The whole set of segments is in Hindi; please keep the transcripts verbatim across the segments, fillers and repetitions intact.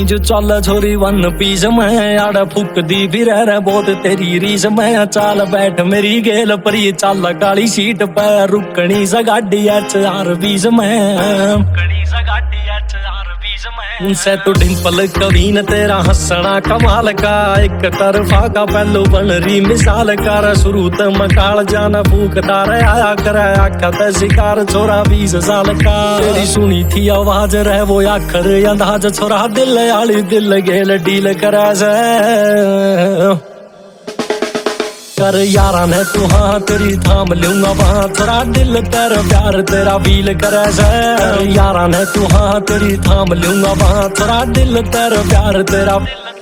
जो चल छोरी वन पीस मैं आड़ फुक दी फिर है बहुत तेरी रीस मैं चाल बैठ मेरी गेल पर ये चाल काली सीट पे रुकनी सा गाड़ी एच आर बीस में रुकनी सा गाड़ी एच आर बीस में उनसे तो डिंपल कवीन तेरा हंसना कमाल का एक तरफा का पहलू बन रही मिसाल कर शुरू तो मकाल जाना फूकदार आया कर आखा ते शिकार छोरा बीस साल का तेरी सुनी थी आवाज रह वो आखर अंदाज छोरा दिल आली दिल गेल डील करे से कर यारा ने तू हाँ तेरी थाम लूंगा वहाँ थोड़ा दिल तेरा प्यार तेरा फील करे से यारा ने तू हाँ तेरी थाम लूंगा वहाँ थोड़ा दिल तेरा प्यार तेरा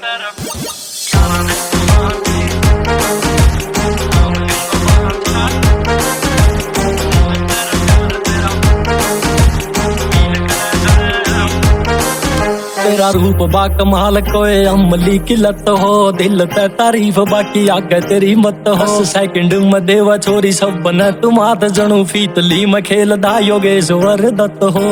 तेरा रूप बा कमाल कोई अमली किलत हो दिल ते तारीफ बाकी आगे तेरी मत हो सेकंड में देवा छोरी सब बने तुम आत जनू फीतली में खेलदा योगेश्वर दत्त हो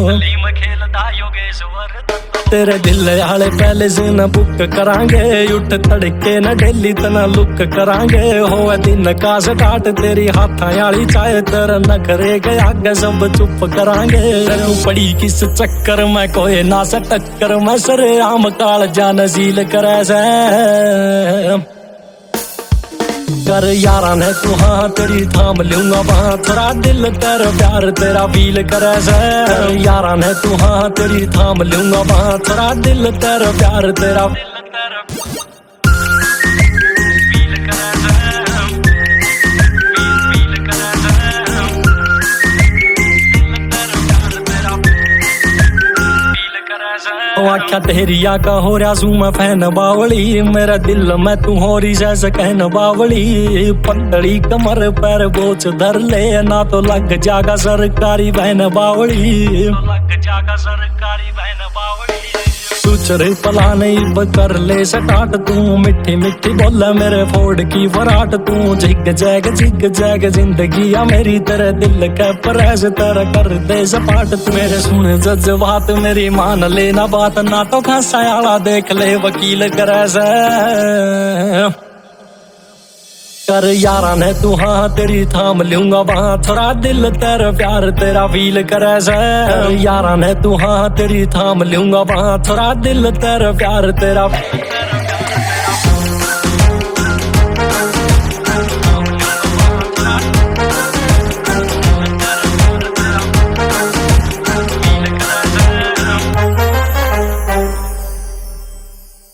तेरे दिल आले पहले से न बुक करांगे उठ तड़के न डेली तना लुक करांगे हो दिन का स्टार्ट तेरी हाथा आली चाहे तेरा न करेगा आगे सब चुप करांगे तू पड़ी किस चक्कर में कोई ना से टक्कर में सरे आम काल जान झील करे से कर यारा ने तू हाँ तेरी थाम लूंगा वहाँ थोड़ा दिल तेरा प्यार तेरा फील करे से यारा ने तू हाँ तेरी थाम लूंगा वहाँ थोड़ा दिल तेरा प्यार तेरा आख्या तेरिया का हो रहा सू मैं फैन बावली मेरा दिल में तू हो रही जैसे कहन बावली पतली कमर पैर बोच धर ले ना तो लग जागा सरकारी बहन बावली लग जागा सरकारी बहन बावली सुचरे पला नहीं कर ले सटाट तू मिठी मिठी बोला मेरे फोड़ की फराट तू झिग जैग झिग जैग जिंदगी या मेरी तेरे दिल के परेश तेरा कर दे सपाट तू मेरे सुन जज्बात मेरी मान लेना बात ना तो खासा आला देख ले वकील करे से कर यारा ने तू हाँ तेरी थाम लूंगा वहाँ थोड़ा दिल तेरा प्यार तेरा फील करे से यारा ने तू हाँ तेरी थाम लूंगा वहाँ थोड़ा दिल तेरा प्यार तेरा